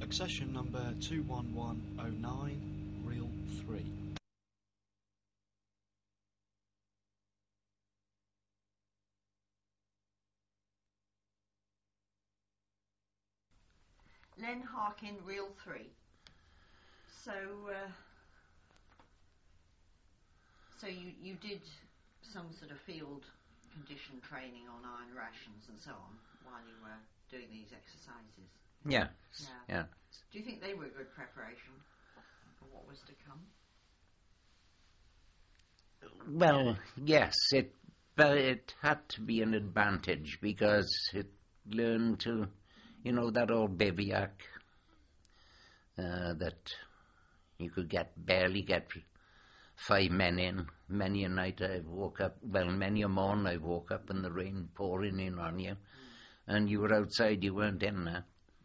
Accession number 21109, reel 3. Len Harkin, reel 3. So you did some sort of field condition training on iron rations and so on while you were doing these exercises. Yeah. Do you think they were good preparation for what was to come? Well, yes, but it had to be an advantage because it learned to, that old bivouac that you could barely get 5 men in. Many a night many a morning I've woke up and the rain pouring in on you, and you were outside, you weren't in there.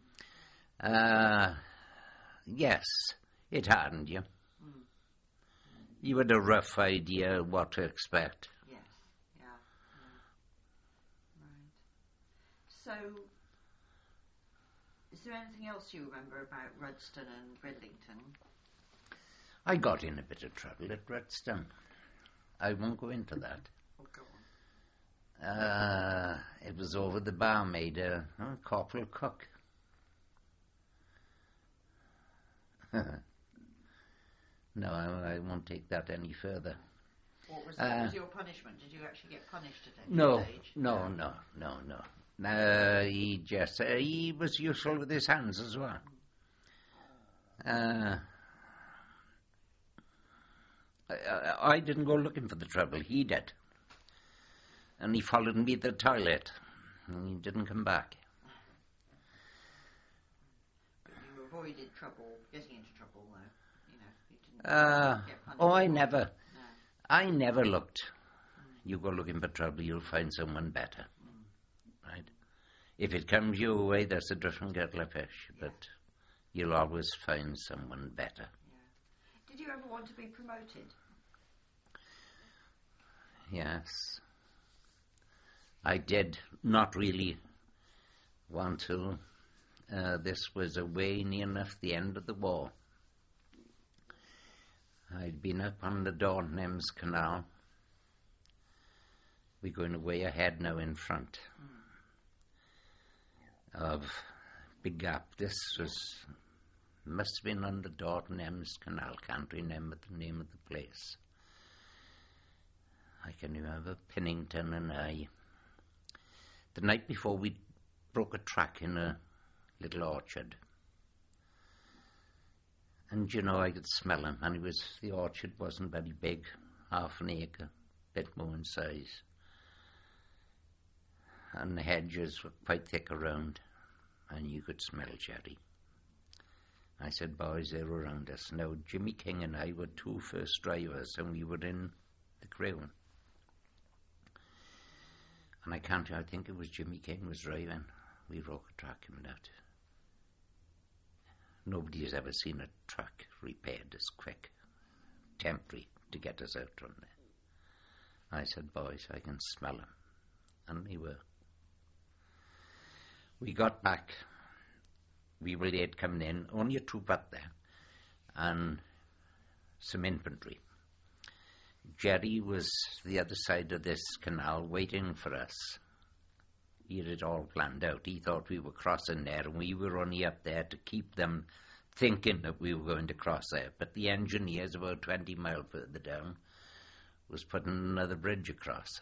Yes, it hardened you. You had a rough idea what to expect. Yes, yeah. Right. So, is there anything else you remember about Rudston and Bridlington? I got in a bit of trouble at Rudston. I won't go into that. Oh, go on. It was over the barmaid, Corporal Cook. No, I won't take that any further. What was your punishment? Did you actually get punished at any stage? No. He was useful with his hands as well. I didn't go looking for the trouble. He did. And he followed me to the toilet. And he didn't come back. But you avoided getting into trouble, though. You didn't get punished. I never looked. You go looking for trouble, you'll find someone better. Right? If it comes your way, that's a different kettle of fish. Yeah. But you'll always find someone better. Yeah. Did you ever want to be promoted? Yes. I did not really want to. This was away near enough the end of the war. I'd been up on the Dortnems Canal. We're going way ahead now in front of Big Gap. This must have been on the Dortnems Canal. Can't remember the name of the place. I can remember Pennington and I. The night before, we broke a track in a little orchard. And, I could smell him. And the orchard wasn't very big, half an acre, bit more in size. And the hedges were quite thick around, and you could smell cherry. I said, boys, they're around us. Now, Jimmy King and I were 2 first drivers, and we were in the crew. And I think it was Jimmy King was driving. We broke a track coming out. Nobody has ever seen a truck repaired as quick, temporary, to get us out from there. I said, boys, I can smell them. And they were. We got back. We were late coming in, only a troop up there, and some infantry. Jerry was the other side of this canal waiting for us. He had it all planned out. He thought we were crossing there, and we were only up there to keep them thinking that we were going to cross there. But the engineers, about 20 miles further down, was putting another bridge across.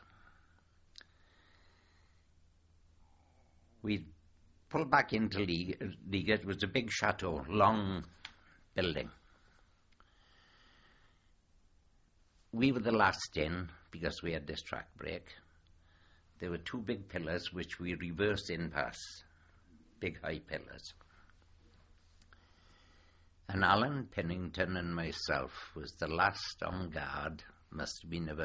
We pulled back into Liga. It was a big chateau, long building. We were the last in because we had this track break. There were 2 big pillars which we reversed in past, big high pillars. And Alan Pennington and myself was the last on guard. Must have been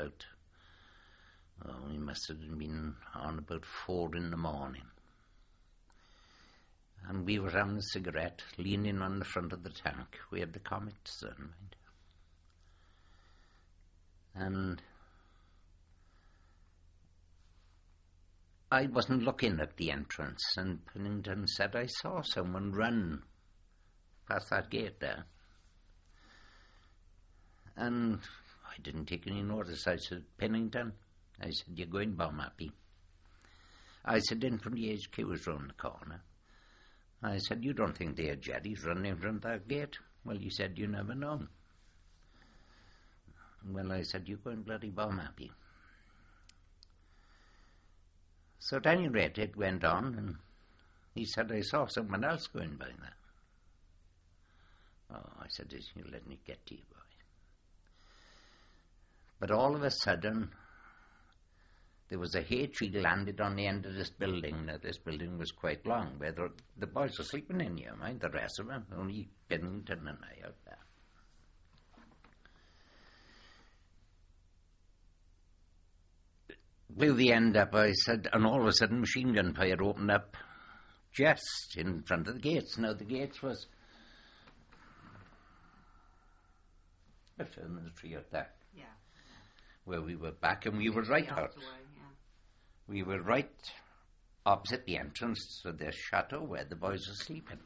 we must have been on about 4 in the morning. And we were having a cigarette, leaning on the front of the tank. We had the Comet sun, mind. And I wasn't looking at the entrance, and Pennington said, I saw someone run past that gate there. And I didn't take any notice. I said, Pennington. I said, you're going Balmappy. I said, in from the HQ was round the corner. I said, you don't think they are Jerry's running in front of that gate? Well, he said, you never know. Well, I said, you're going bloody Balmappy. So at any rate, it went on, and he said, I saw someone else going by there. Oh, I said, you let me get to you, boy. But all of a sudden, there was a hay tree landed on the end of this building. Now, this building was quite long, where the boys were sleeping in here, mind, the rest of them, only Pennington and I out there. Where we end up, I said, and all of a sudden, machine gun fire opened up just in front of the gates. Now, the gates was a bit further than the tree out there. Yeah. Where we were back, and we were right out. Away, yeah. We were right opposite the entrance to the chateau where the boys were sleeping.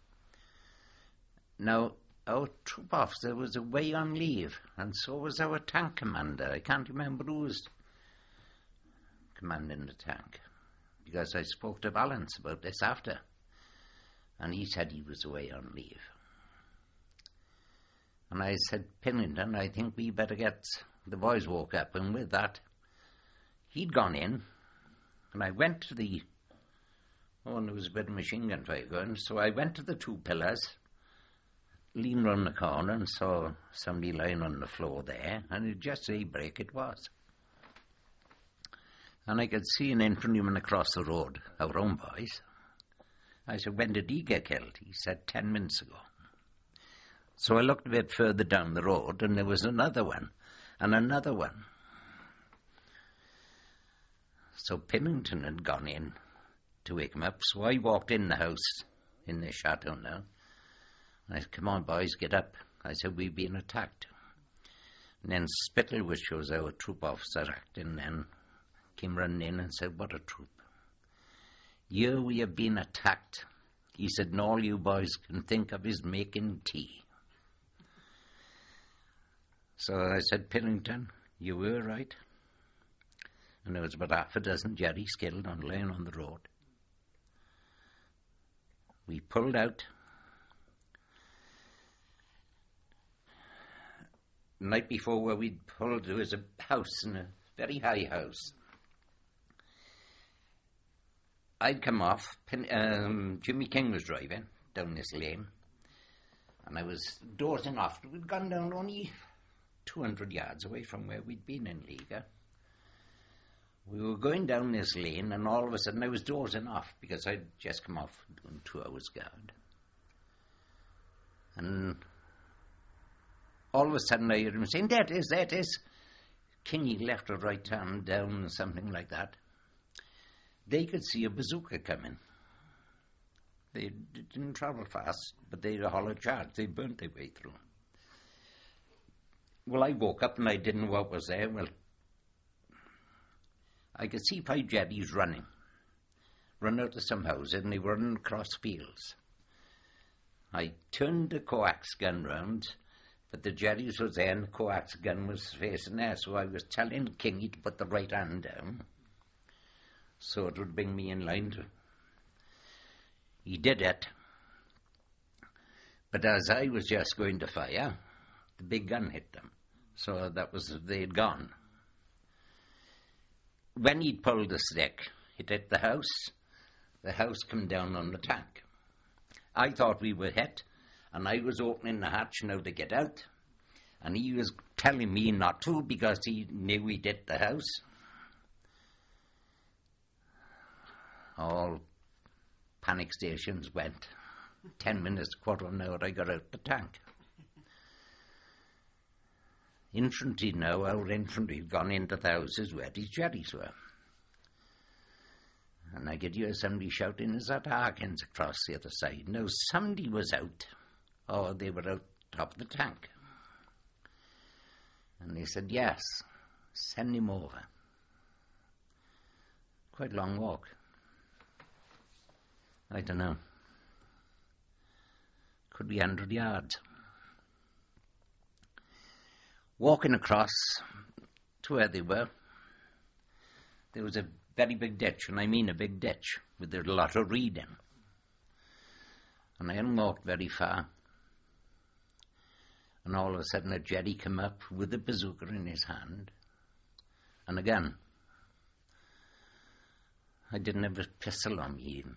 Now, our troop officer was away on leave, and so was our tank commander. I can't remember who was commanding the tank, because I spoke to Valence about this after, and he said he was away on leave. And I said, Pennington, I think we better get... The boys woke up, and with that, he'd gone in, and I went to the... Oh, and there was a bit of machine gun fire going, so I went to the two pillars, leaned round the corner, and saw somebody lying on the floor there, and it just daybreak it was. And I could see an infantryman across the road, our own boys. I said, when did he get killed? He said, 10 minutes ago. So I looked a bit further down the road, and there was another one, and another one. So Pennington had gone in to wake him up, so I walked in the house, in the chateau now. And I said, come on, boys, get up. I said, we've been attacked. And then Spittle, which was our troop officer acting then, came running in and said, what a troop. Here we have been attacked. He said, and all you boys can think of is making tea. So I said, Pennington, you were right. And there was about half a dozen Jerrys killed and laying on the road. We pulled out. The night before where we'd pulled, there was a house, a very high house. I'd come off, Jimmy King was driving down this lane, and I was dozing off. We'd gone down only 200 yards away from where we'd been in Liga. We were going down this lane, and all of a sudden I was dozing off because I'd just come off doing 2 hours guard. And all of a sudden I heard him saying, that is. Kingy left or right hand down, something like that. They could see a bazooka coming. They didn't travel fast, but they had a hollow charge. They burnt their way through. Well, I woke up and I didn't know what was there. Well, I could see 5 Jerrys run out of some houses, and they were running across fields. I turned the coax gun round, but the Jerrys was there and the coax gun was facing there, so I was telling Kingy to put the right hand down so it would bring me in line. He did it, but as I was just going to fire, the big gun hit them, so they'd gone. When he'd pulled the stick, it hit the house came down on the tank. I thought we were hit, and I was opening the hatch now to get out, and he was telling me not to because he knew we'd hit the house. All panic stations went. 10 minutes, quarter of an hour, I got out the tank. Infantry now, our infantry had gone into the houses where these Jerrys were. And I could hear somebody shouting, is that Harkins across the other side? No, somebody was out. Or they were out top of the tank. And they said, yes, send him over. Quite a long walk. I don't know. Could be 100 yards. Walking across to where they were, there was a very big ditch, and I mean a big ditch, with a lot of reed in. And I hadn't walked very far. And all of a sudden a Jerry came up with a bazooka in his hand and a gun. I didn't have a pistol on me even.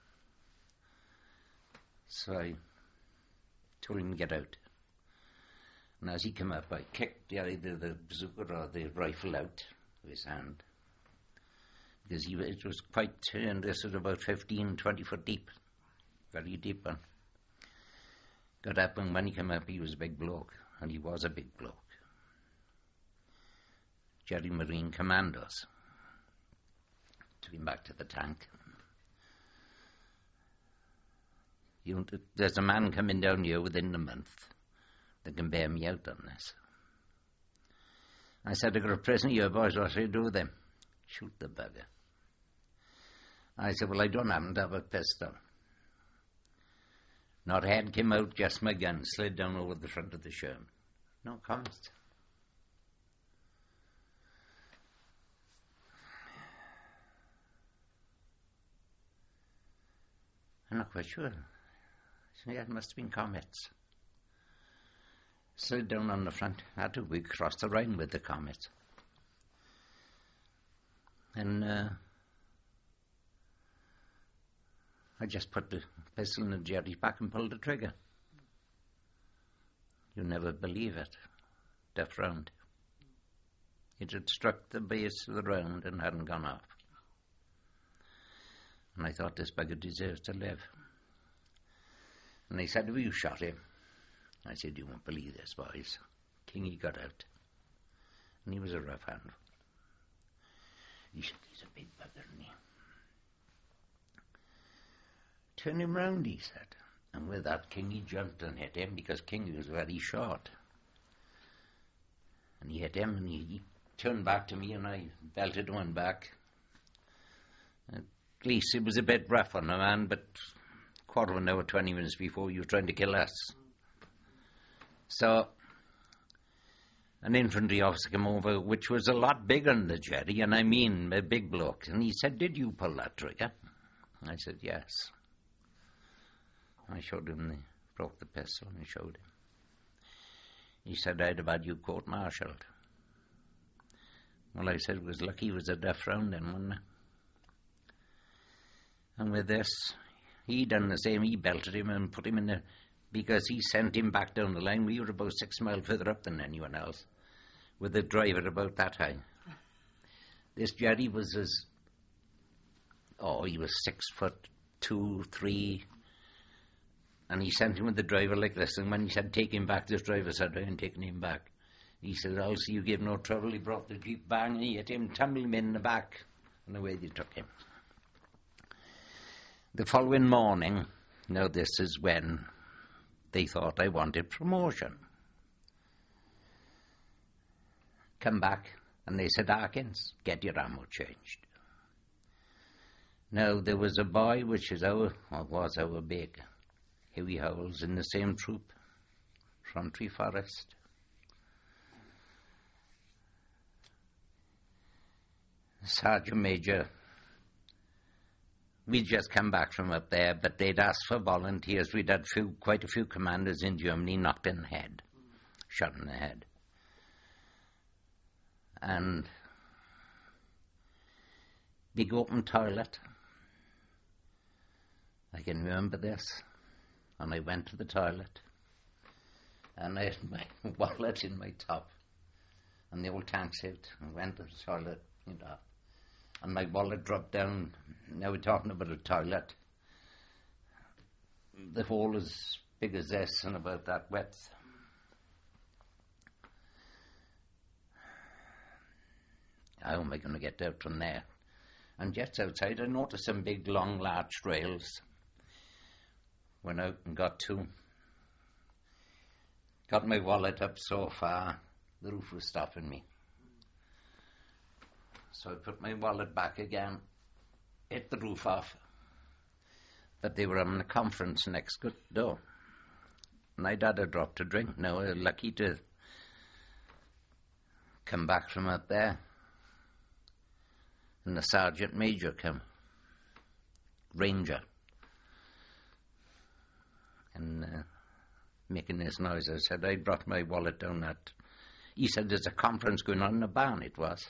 So I told him to get out. And as he came up, I kicked either the bazooka or the rifle out of his hand. Because it was quite, and this was about 15, 20 foot deep. Very deep one. Got up, and when he came up, he was a big bloke. And he was a big bloke. Jerry Marine Commandos. Took him back to the tank. There's a man coming down here within a month that can bear me out on this. I said, I got a prisoner here, boys, what should I do with him? Shoot the bugger. I said, well, I don't happen to have a pistol. Not a head came out, just my gun slid down over the front of the sherm. No comments. I'm not quite sure. So, yeah, it must have been comets. Slid down on the front. We crossed the Rhine with the comets. And I just put the pistol in Jerry's back and pulled the trigger. You never believe it. Death round. It had struck the base of the round and hadn't gone off. And I thought, this bugger deserves to live. And they said, well, you shot him. I said, you won't believe this, boys. Kingy got out. And he was a rough hand. He said, he's a big bugger, isn't he? Turn him round, he said. And with that, Kingy jumped and hit him, because Kingy was very short. And he hit him, and he turned back to me, and I belted one back. At least it was a bit rough on the man, but quarter of an hour, 20 minutes before, you were trying to kill us. So an infantry officer came over, which was a lot bigger than the Jerry, and I mean a big bloke. And he said, did you pull that trigger? I said, yes. I showed him, broke the pistol, and I showed him. He said, I'd have had you court-martialed. Well, I said, it was lucky it was a death round then, wasn't it? And with this, he done the same. He belted him and put him in the... Because he sent him back down the line. We were about 6 miles further up than anyone else, with the driver about that high. This Jerry was as... Oh, he was 6'2", 3... And he sent him with the driver like this. And when he said, take him back, this driver said, I ain't taking him back. He said, I'll see you give no trouble. He brought the jeep, bang, and he hit him, tumbled him in the back. And away they took him. The following morning, now this is when they thought I wanted promotion. Come back, and they said, Harkins, get your ammo changed. Now, there was a boy, which is was our big, Huey Howells, in the same troop, from Tree Forest. Sergeant Major, we'd just come back from up there, but they'd asked for volunteers. We'd had quite a few commanders in Germany knocked in the head, shot in the head. And big open toilet. I can remember this. And I went to the toilet, and I had my wallet in my top, and the old tank suit, and went to the toilet, and my wallet dropped down. Now we're talking about a toilet. The hole as big as this and about that width. How am I going to get out from there? And just outside, I noticed some big, long, large rails. Went out and got my wallet up so far, the roof was stopping me. So I put my wallet back again, hit the roof off. But they were having a conference next door. And I'd had a drop to drink. Now, we're lucky to come back from up there. And the sergeant major come. Ranger. And making this noise, I said, I brought my wallet down that. He said, there's a conference going on in the barn, it was.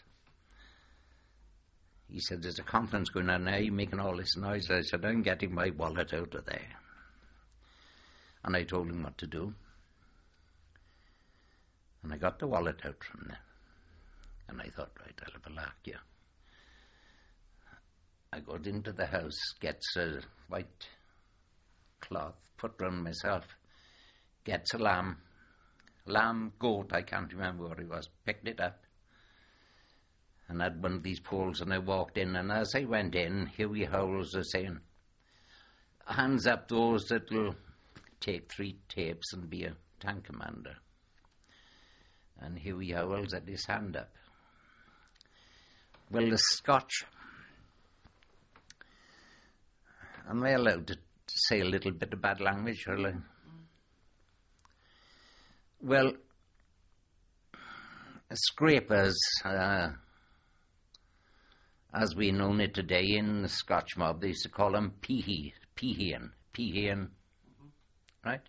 He said, there's a conference going on now, you're making all this noise. I said, I'm getting my wallet out of there. And I told him what to do. And I got the wallet out from there. And I thought, right, I'll have a lark here. I got into the house, gets a white cloth, put round myself, gets a lamb, goat, I can't remember what it was, picked it up, and had one of these poles, and I walked in, and as I went in, Huey Howells was saying, hands up those that'll take 3 tapes and be a tank commander. And Huey Howells had his hand up. Well, the Scotch, am I allowed to say a little bit of bad language, shall I? Well, scrapers, as we know it today in the Scotch mob, they used to call them peahen, right?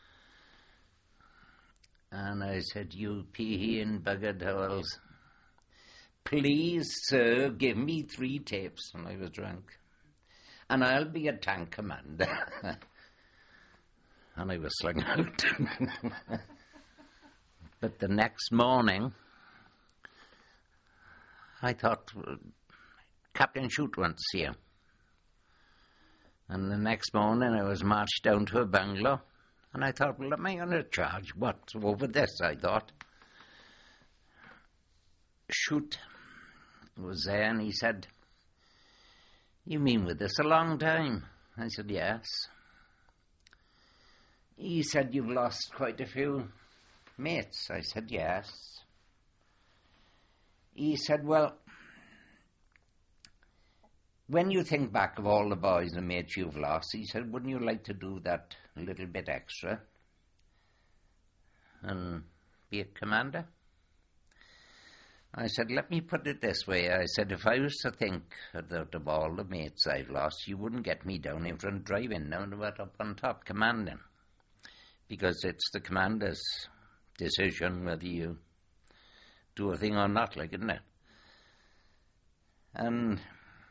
And I said, you peahen buggered Howells, please, sir, give me 3 tapes. And I was drunk. And I'll be a tank commander. And I was slung out. But the next morning, I thought, Captain Shute wants to see him. And the next morning, I was marched down to a bungalow. And I thought, well, am I on a charge? What's over this, I thought. Shute was there, and he said, you mean with us a long time? I said, yes. He said, you've lost quite a few mates. I said, yes. He said, well, when you think back of all the boys and mates you've lost, he said, wouldn't you like to do that a little bit extra and be a commander? I said, let me put it this way. I said, if I was to think of all the mates I've lost, you wouldn't get me down in front driving, no, but up on top commanding. Because it's the commander's decision whether you do a thing or not, like, isn't it? And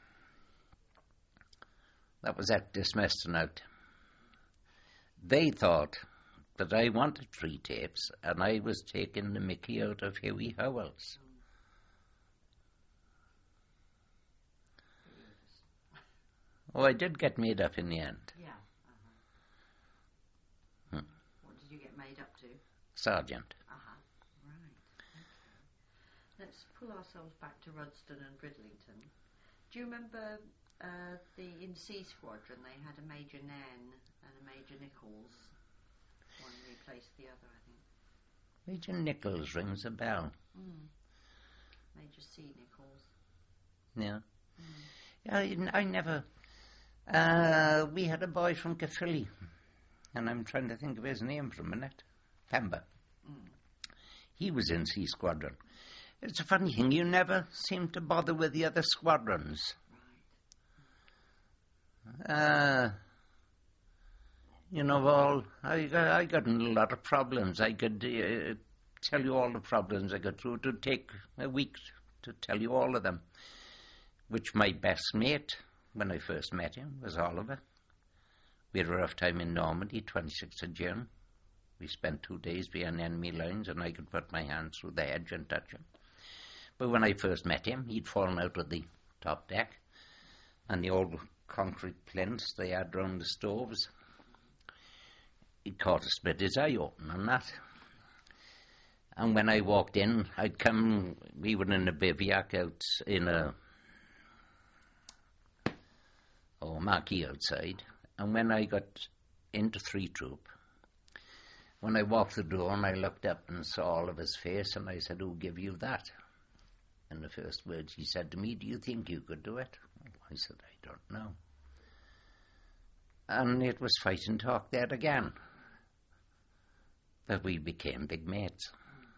that was it, dismissed and out. They thought that I wanted 3 tapes, and I was taking the mickey out of Huey Howells. Oh, I did get made up in the end. Yeah. What did you get made up to? Sergeant. Right. Okay. Let's pull ourselves back to Rudston and Bridlington. Do you remember in C Squadron they had a Major Nairn and a Major Nichols? One replaced the other, I think. Major Nichols rings a bell. Major C Nichols. Yeah. I never... we had a boy from Caerphilly, and I'm trying to think of his name for a minute. Pember. He was in C Squadron. It's a funny thing, you never seem to bother with the other squadrons. You know, I got in a lot of problems. I could tell you all the problems I got through. It would take a week to tell you all of them. Which my best mate, when I first met him, was Oliver. We had a rough time in Normandy, 26th of June. We spent 2 days behind enemy lines, and I could put my hands through the edge and touch him. But when I first met him, he'd fallen out of the top deck, and the old concrete plinths they had round the stoves, he'd caught a split his eye open on that. And when I walked in, we were in a bivouac out in a marquee outside, and when I got into 3 Troop, when I walked the door and I looked up and saw all of his face, and I said, who gave you that? And the first words he said to me, do you think you could do it? I said, I don't know. And it was fight and talk there again. But we became big mates.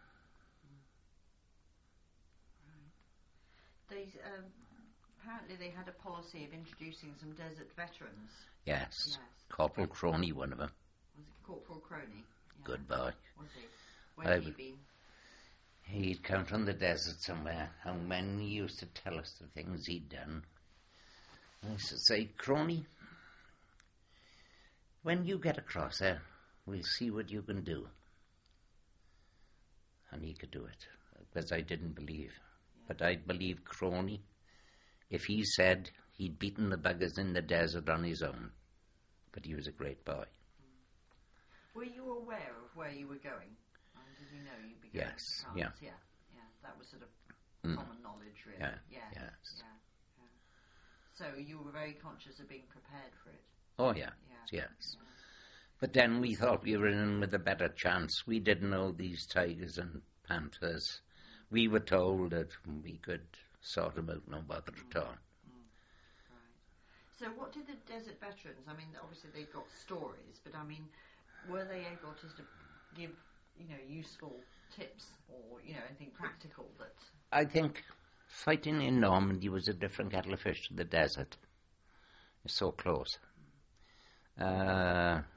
They apparently they had a policy of introducing some desert veterans. Yes. Corporal Croney, one of them. Was it Corporal Croney? Yeah. Good boy. Was he? Where had he been? He'd come from the desert somewhere, and when he used to tell us the things he'd done, I used to say, Croney, when you get across there, we'll see what you can do. And he could do it, because I didn't believe. Yeah. But I believe Croney, if he said he'd beaten the buggers in the desert on his own. But he was a great boy. Were you aware of where you were going? Did you know you'd be going Yes, to France? yeah. Yeah. That was sort of common knowledge, really. Yes. Yeah. So you were very conscious of being prepared for it? Oh, yes. But then we thought we were in with a better chance. We didn't know these tigers and panthers. We were told that we could sort them out, no bother at all. Right. So what did the desert veterans, I mean, obviously they got stories, but I mean, were they able to sort of give, useful tips or, anything practical that... I think fighting in Normandy was a different kettle of fish to the desert. It's so close. The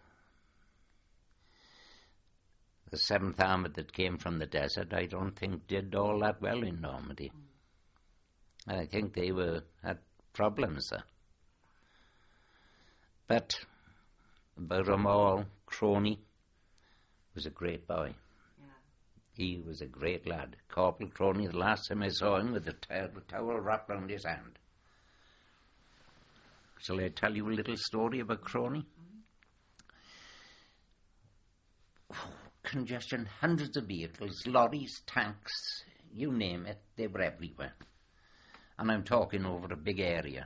7th Armoured that came from the desert, I don't think did all that well in Normandy. I think they had problems there. But about them all, Croney was a great boy. Yeah. He was a great lad. Corporal Croney, the last time I saw him, with a towel wrapped round his hand. Shall I tell you a little story about Croney? Congestion, hundreds of vehicles, lorries, tanks, you name it, they were everywhere. And I'm talking over a big area.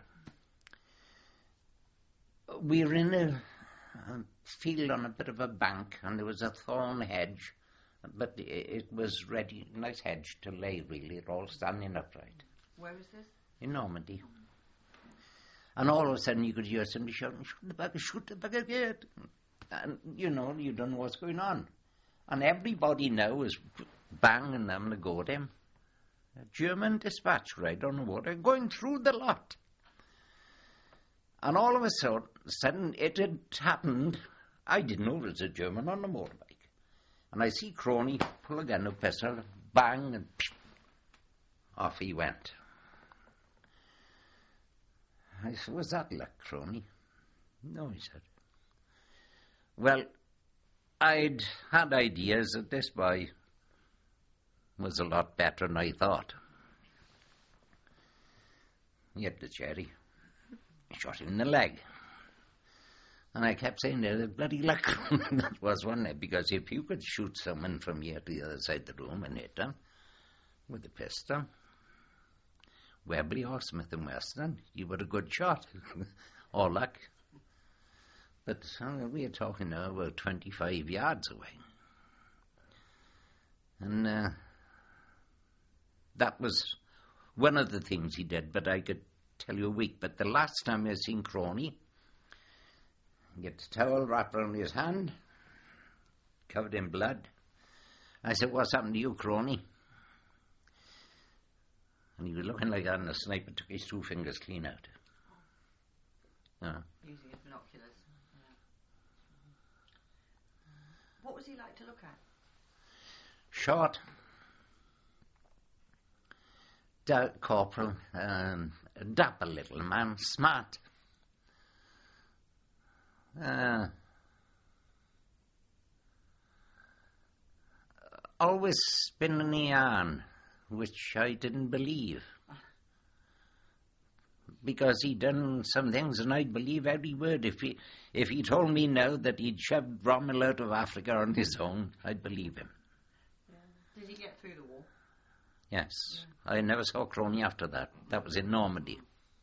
We were in a field on a bit of a bank, and there was a thorn hedge, but it was ready, nice hedge to lay, really, it all standing upright. Where was this? In Normandy. And all of a sudden you could hear somebody shouting, shoot the bugger. And, you don't know what's going on. And everybody now is banging them to go at him. A German dispatcher, I don't know what, they're going through the lot. And all of a sudden, it had happened. I didn't know it was a German on a motorbike. And I see Croney pull a gun, a pistol, bang, and off he went. I said, was that luck, Croney? No, he said. Well, I'd had ideas that this boy was a lot better than I thought. He had the cherry. Shot him in the leg. And I kept saying, there's bloody luck. That was one day, because if you could shoot someone from here to the other side of the room and hit them with a pistol, Webley or Smith & Wesson, you were a good shot. All luck. But we are talking now about 25 yards away. And that was one of the things he did, but I could tell you a week. But the last time I seen Croney, he gets a towel wrapped around his hand, covered in blood. I said, what's happened to you, Croney? And he was looking like that, and the sniper took his 2 fingers clean out. Using his binoculars. Yeah. What was he like to look at? Short. Corporal. A dapper little man. Smart. Always spinning the yarn, which I didn't believe. Because he'd done some things, and I'd believe every word. If he told me now that he'd shoved Rommel out of Africa on his own, I'd believe him. Yeah. Did he get through the war? Yes. Yeah. I never saw Croney after that. That was in Normandy.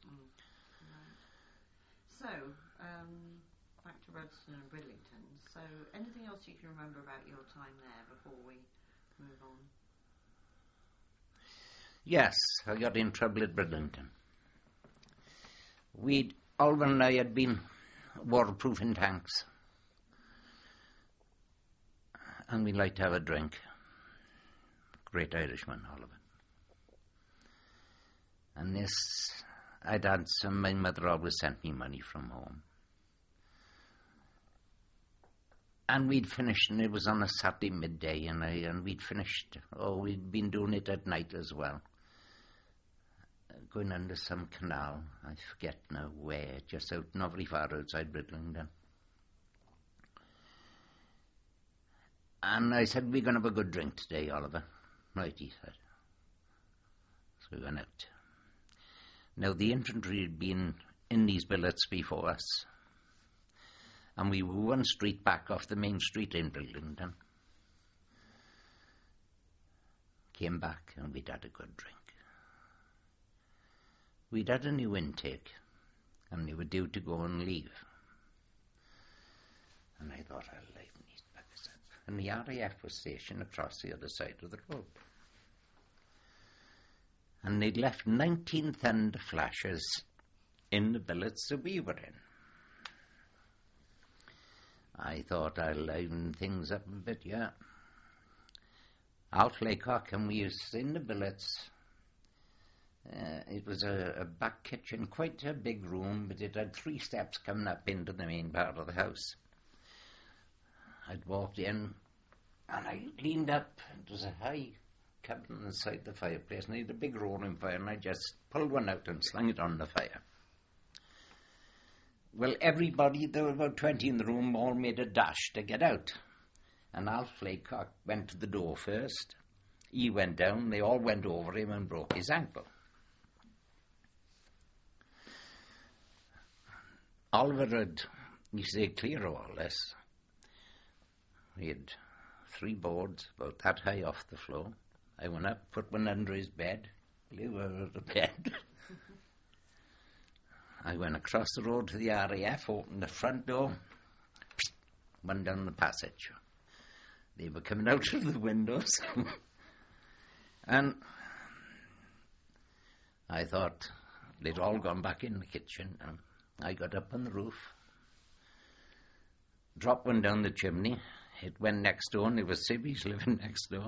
So, back to Rudston and Bridlington. So, anything else you can remember about your time there before we move on? Yes, I got in trouble at Bridlington. Alvin and I had been waterproofing tanks. and we like to have a drink. Great Irishman, Oliver. And this, I'd had some, my mother always sent me money from home. And we'd finished, and it was on a Saturday midday, and we'd finished. Oh, we'd been doing it at night as well. Going under some canal, I forget now where, just out, not very far outside Bridlington. And I said, we're going to have a good drink today, Oliver. Right, he said. So we went out. Now, the infantry had been in these billets before us, and we were one street back off the main street in Bridlington. Came back, and we'd had a good drink. We'd had a new intake, and they were due to go and leave. And I thought, I'll liven these buggers up. And the RAF was stationed across the other side of the road. And they'd left 19 thunder flashes in the billets that we were in. I thought, I'll liven things up a bit, yeah. Alf Laycock, and we was in the billets. It was a back kitchen, quite a big room, but it had 3 steps coming up into the main part of the house. I'd walked in, and I leaned up. It was a high cupboard inside the fireplace, and I had a big roaring fire, and I just pulled one out and slung it on the fire. Well, everybody, there were about 20 in the room, all made a dash to get out. And Alf Laycock went to the door first. He went down, they all went over him and broke his ankle. Oliver had, he stayed clear of all this. He had 3 boards about that high off the floor. I went up, put one under his bed, blew out of the bed. I went across the road to the RAF, opened the front door, went down the passage. They were coming out of the windows. And I thought they'd all gone back in the kitchen. And I got up on the roof, dropped one down the chimney. It went next door, and there was civvies living next door.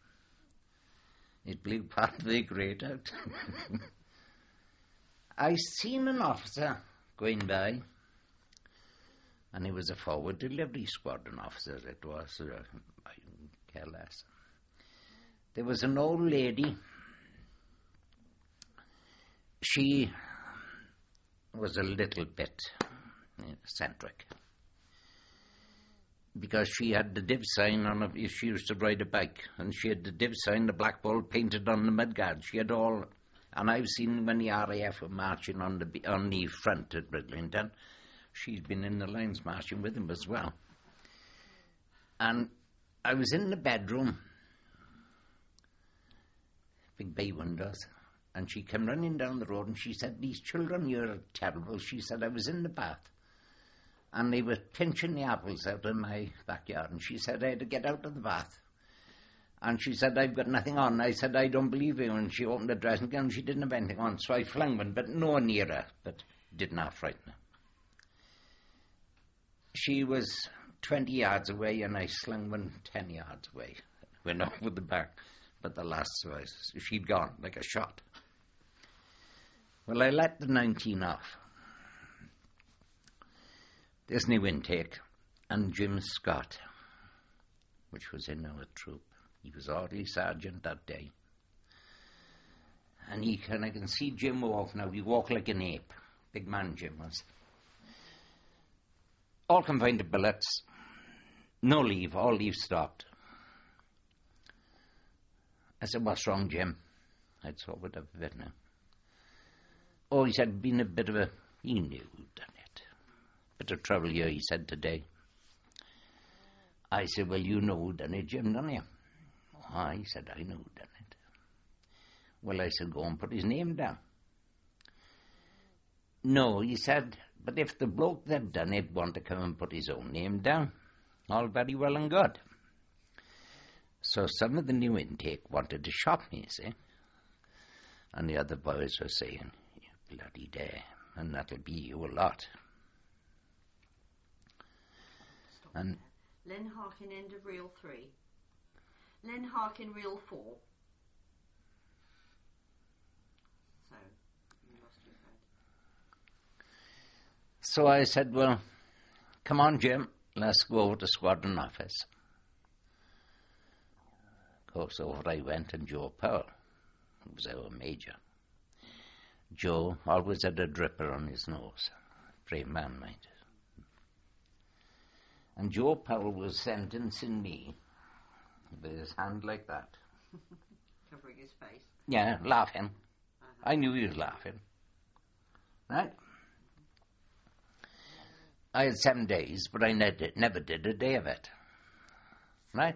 It blew part of the grate out. I seen an officer going by, and he was a forward delivery squadron officer, it was. I don't care less. There was an old lady. She was a little bit eccentric, because she had the div sign on it. She used to ride a bike, and she had the div sign, the black ball, painted on the mudguard. She had all, and I've seen when the RAF were marching on the front at Bridlington. She's been in the lines marching with them as well. And I was in the bedroom, big bay windows, and she came running down the road, and she said, "These children, you're terrible." She said, "I was in the bath, and they were pinching the apples out of my backyard." And she said, "I had to get out of the bath." And she said, "I've got nothing on." I said, "I don't believe you." And she opened the dressing gown, and she didn't have anything on. So I flung one, but no near her, but did not frighten her. She was 20 yards away, and I slung one 10 yards away. Went off with the back, but the last was, she'd gone like a shot. Well, I let the 19 off. This new intake, and Jim Scott, which was in our troop. He was orderly sergeant that day. And I can see Jim walk now. He walked like an ape. Big man Jim was. All confined to billets. No leave. All leave stopped. I said, "What's wrong, Jim?" I'd sobered up a bit now. Oh, he said, been a bit of a... He knew who'd done it. Bit of trouble here, he said, today. I said, "Well, you know who done it, Jim, don't you?" "Ah," he said, "I know who done it." Well, I said, "Go and put his name down." "No," he said, "but if the bloke that done it want to come and put his own name down, all very well and good." So some of the new intake wanted to shop me, you see. And the other boys were saying, "You bloody dare, and that'll be you a lot." And Len Harkin, end of reel 3. Len Harkin, reel 4. So, you lost your thread. So I said, well, come on, Jim, let's go over to squadron office. Of course, over I went, and Joe Powell, who was our major. Joe always had a dripper on his nose. Brave man, mind. And Joe Powell was sentencing me with his hand like that. Covering his face. Yeah, laughing. I knew he was laughing. Right? I had 7 days, but I never did a day of it. Right?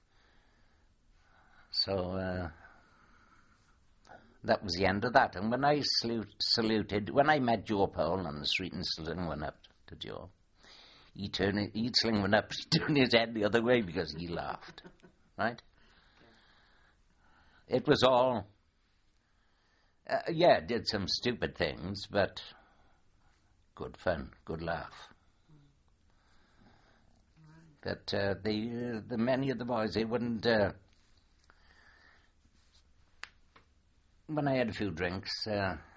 So, that was the end of that. And when I saluted, when I met Joe Powell on the street and Sling went up to Joe, he'd Sling went up, he'd turn his head the other way because he laughed. Right? It was all, did some stupid things, but good fun, good laugh. But the many of the boys, they wouldn't. When I had a few drinks,